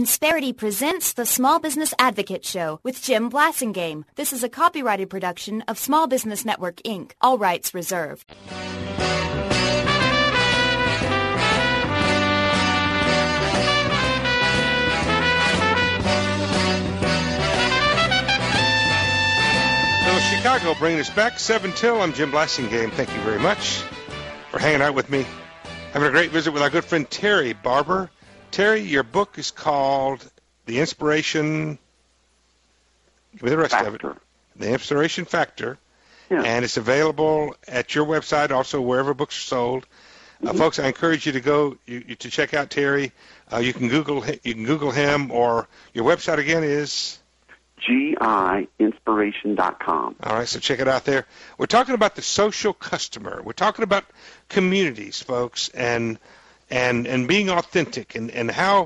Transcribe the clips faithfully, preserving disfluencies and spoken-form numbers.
Insperity presents the Small Business Advocate Show with Jim Blasingame. This is a copyrighted production of Small Business Network, Incorporated. All rights reserved. So Chicago bringing us back seven till. I'm Jim Blasingame. Thank you very much for hanging out with me. Having a great visit with our good friend Terry Barber. Terry, your book is called The Inspiration, give me the rest Factor. of it, The Inspiration Factor, yeah. and it's available at your website, also wherever books are sold. Mm-hmm. Uh, folks, I encourage you to go you, you, to check out Terry. Uh, you can Google you can Google him, or your website again is G I inspiration dot com. All right, so check it out there. We're talking about the social customer. We're talking about communities, folks, and and and being authentic, and, and how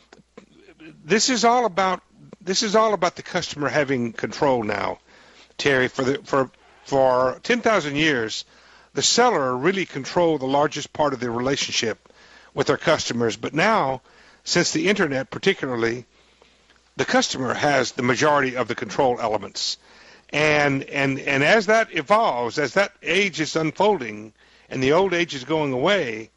this is all about this is all about the customer having control now, Terry. For the for for ten thousand years, the seller really controlled the largest part of the relationship with their customers. But now, since the internet particularly, the customer has the majority of the control elements. And and and as that evolves, as that age is unfolding and the old age is going away,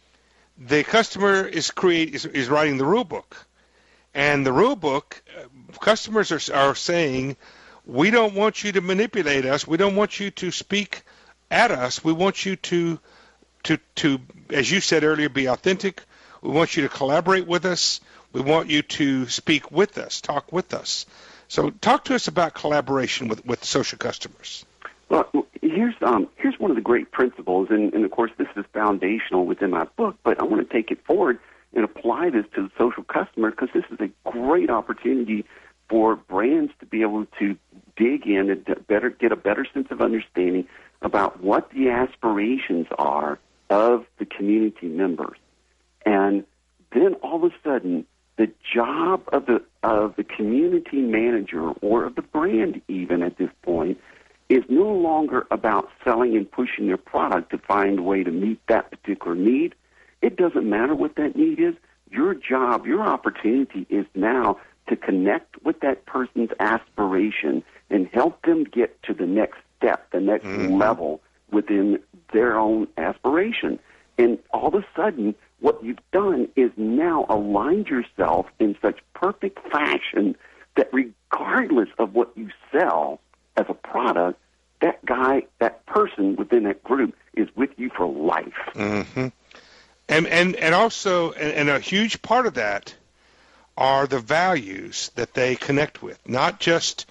the customer is create is, is writing the rule book. And the rule book, uh, customers are are saying, we don't want you to manipulate us. We don't want you to speak at us. We want you to to to as you said earlier, be authentic. We want you to collaborate with us. We want you to speak with us, talk with us. So talk to us about collaboration with, with social customers. Well, here's um, here's one of the great principles, and, and of course this is foundational within my book, but I want to take it forward and apply this to the social customer, because this is a great opportunity for brands to be able to dig in and better get a better sense of understanding about what the aspirations are of the community members. And then all of a sudden, the job of the of the community manager, or of the brand even at this point, is no longer about selling and pushing their product to find a way to meet that particular need. It doesn't matter what that need is. Your job, your opportunity is now to connect with that person's aspiration and help them get to the next step, the next mm-hmm. level within their own aspiration. And all of a sudden, what you've done is now aligned yourself in such perfect fashion that regardless of what you sell as a product, that guy, that person within that group is with you for life. Mm-hmm. And, and, and also, and, and a huge part of that are the values that they connect with, not just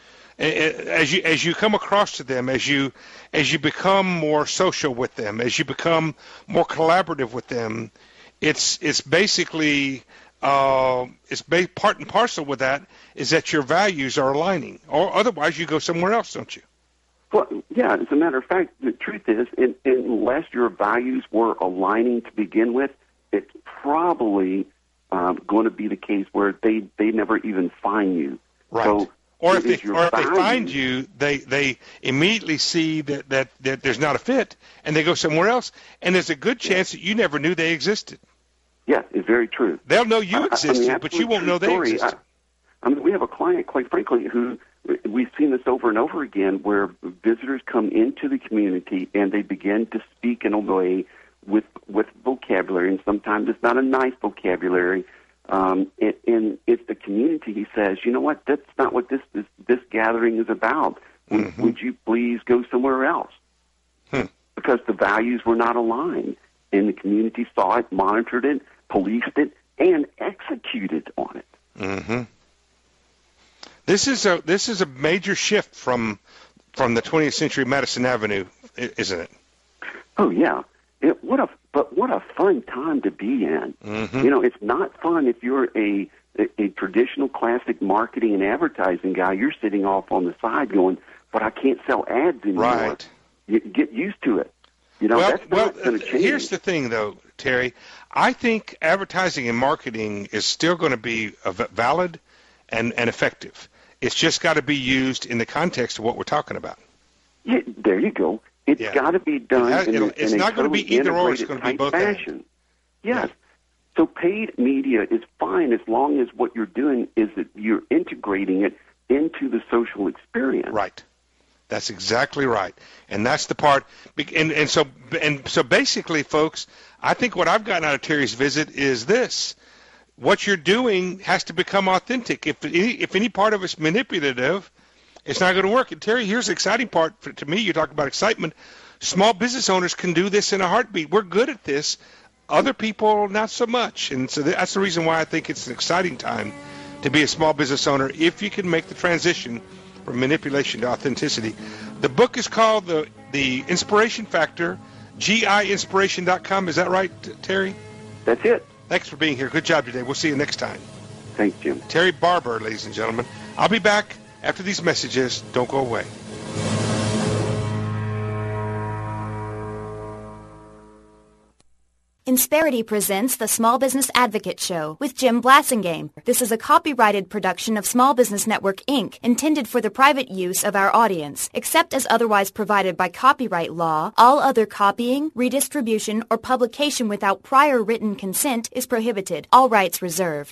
as you as you come across to them, as you as you become more social with them, as you become more collaborative with them. It's it's basically uh, it's ba- part and parcel with that is that your values are aligning, or otherwise you go somewhere else, don't you? Well, yeah. As a matter of fact, the truth is, in, unless your values were aligning to begin with, it's probably um, going to be the case where they, they never even find you. Right. So, or if they or if values, they find you, they, they immediately see that, that, that there's not a fit, and they go somewhere else, and there's a good chance that you never knew they existed. Yeah, it's very true. They'll know you existed, I mean, but you won't know they story. existed. I, I mean, we have a client, quite frankly, who we've seen this over and over again, where visitors come into the community and they begin to speak in a way with with vocabulary, and sometimes it's not a nice vocabulary. Um, and, and it's the community. He says, you know what? That's not what this this, this gathering is about. Mm-hmm. Would you please go somewhere else? Hmm. Because the values were not aligned, and the community saw it, monitored it, policed it, and executed on it. Mm-hmm. This is a this is a major shift from from the twentieth century Madison Avenue, isn't it? Oh yeah. It, what a but what a fun time to be in. Mm-hmm. You know, it's not fun if you're a, a a traditional classic marketing and advertising guy. You're sitting off on the side going, "But I can't sell ads anymore." Right. You get used to it. You know, well, that's well, not going to change. Here's the thing, though, Terry. I think advertising and marketing is still going to be valid and, and effective. It's just got to be used in the context of what we're talking about. Yeah, there you go. It's yeah. got to be done it has, in, a, it's in not a going to totally be either or. It's going to be both. fashion. Yes. So paid media is fine as long as what you're doing is that you're integrating it into the social experience. Right. That's exactly right. And that's the part. And, and so and so basically, folks, I think what I've gotten out of Terry's visit is this. What you're doing has to become authentic. If any, if any part of it's manipulative, it's not going to work. And Terry, here's the exciting part for, to me. You talk about excitement. Small business owners can do this in a heartbeat. We're good at this. Other people, not so much. And so that's the reason why I think it's an exciting time to be a small business owner if you can make the transition from manipulation to authenticity. The book is called The the Inspiration Factor, G I inspiration dot com. Is that right, Terry? That's it. Thanks for being here. Good job today. We'll see you next time. Thanks, Jim. Terry Barber, ladies and gentlemen. I'll be back after these messages. Don't go away. Insperity presents the Small Business Advocate Show with Jim Blasingame. This is a copyrighted production of Small Business Network, Incorporated, intended for the private use of our audience. Except as otherwise provided by copyright law, all other copying, redistribution, or publication without prior written consent is prohibited. All rights reserved.